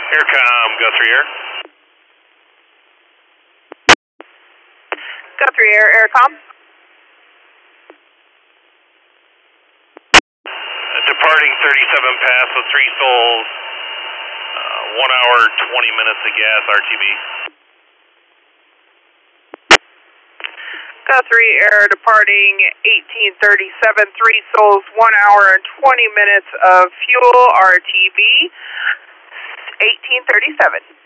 Aircom, Guthrie Air. Guthrie Air, Aircom. Departing 37 past with 3 souls, 1 hour, 20 minutes of gas, RTB. Guthrie Air departing 1837, 3 souls, 1 hour and 20 minutes of fuel, RTB, 1837.